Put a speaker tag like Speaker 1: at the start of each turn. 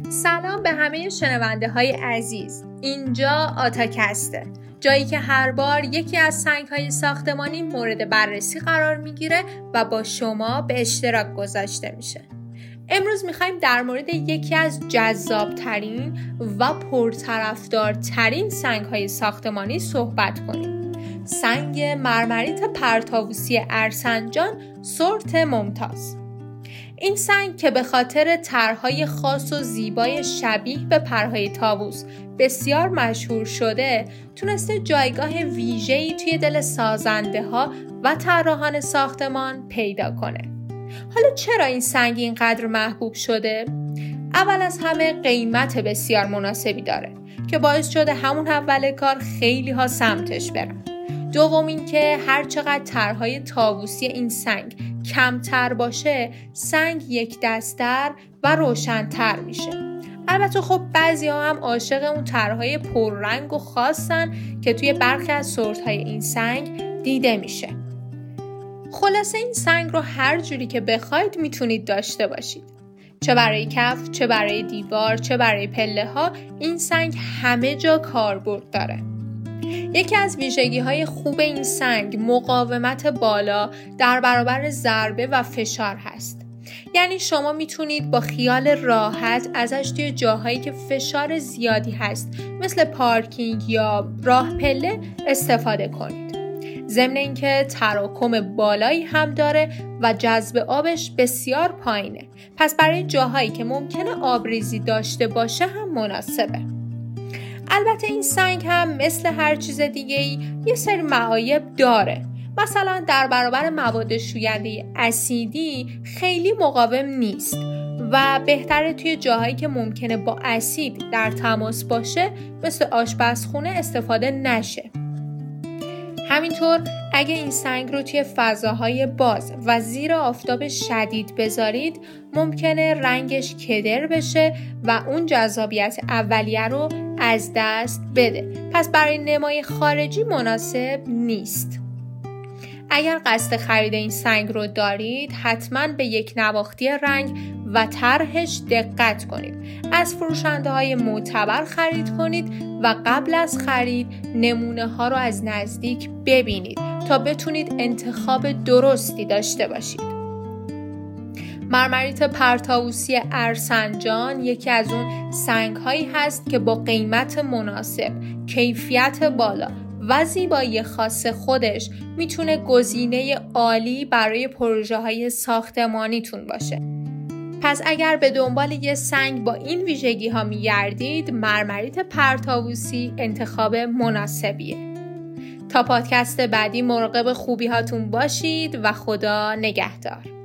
Speaker 1: سلام به همه شنونده های عزیز. اینجا آتاکسته، جایی که هر بار یکی از سنگ های ساختمانی مورد بررسی قرار میگیره و با شما به اشتراک گذاشته میشه. امروز میخوایم در مورد یکی از جذابترین و پرطرفدارترین سنگ های ساختمانی صحبت کنیم. سنگ مرمریت پرطاووسی ارسنجان سورت ممتاز. این سنگ که به خاطر طرح‌های خاص و زیبای شبیه به پرهای طاووس بسیار مشهور شده، تونسته جایگاه ویژه‌ای توی دل سازنده‌ها و طراحان ساختمان پیدا کنه. حالا چرا این سنگ اینقدر محبوب شده؟ اول از همه قیمت بسیار مناسبی داره که باعث شده همون اول کار خیلی ها سمتش برن. دوم این که هر چقدر طرح‌های طاووسی این سنگ کمتر باشه، سنگ یک دست‌تر و روشن‌تر میشه. البته خب بعضی‌ها هم عاشق اون طرح‌های پررنگ و خاصن که توی برخی از سورت‌های این سنگ دیده میشه. خلاصه این سنگ رو هر جوری که بخواید میتونید داشته باشید. چه برای کف، چه برای دیوار، چه برای پله‌ها، این سنگ همه جا کاربرد داره. یکی از ویژگی‌های خوب این سنگ مقاومت بالا در برابر ضربه و فشار هست. یعنی شما میتونید با خیال راحت ازش توی جاهایی که فشار زیادی هست مثل پارکینگ یا راه پله استفاده کنید. ضمن اینکه تراکم بالایی هم داره و جذب آبش بسیار پایینه. پس برای جاهایی که ممکنه آبریزی داشته باشه هم مناسبه. البته این سنگ هم مثل هر چیز دیگه‌ای یه سری معایب داره. مثلا در برابر مواد شوینده اسیدی خیلی مقاوم نیست و بهتره توی جاهایی که ممکنه با اسید در تماس باشه مثل آشپزخونه استفاده نشه. همینطور اگه این سنگ رو توی فضاهای باز و زیر آفتاب شدید بذارید ممکنه رنگش کدر بشه و اون جذابیت اولیه رو از دست بده. پس برای نمای خارجی مناسب نیست. اگر قصد خرید این سنگ رو دارید حتما به یک نواختی رنگ و طرحش دقت کنید. از فروشنده های معتبر خرید کنید و قبل از خرید نمونه ها رو از نزدیک ببینید تا بتونید انتخاب درستی داشته باشید. مرمریت پرطاووسی ارسنجان یکی از اون سنگ هایی هست که با قیمت مناسب، کیفیت بالا و زیبایی خاص خودش میتونه گزینه عالی برای پروژه های ساختمانیتون باشه. پس اگر به دنبال یه سنگ با این ویژگی ها میگردید، مرمریت پرطاووسی انتخاب مناسبیه. تا پادکست بعدی مراقب خوبی هاتون باشید و خدا نگهدار.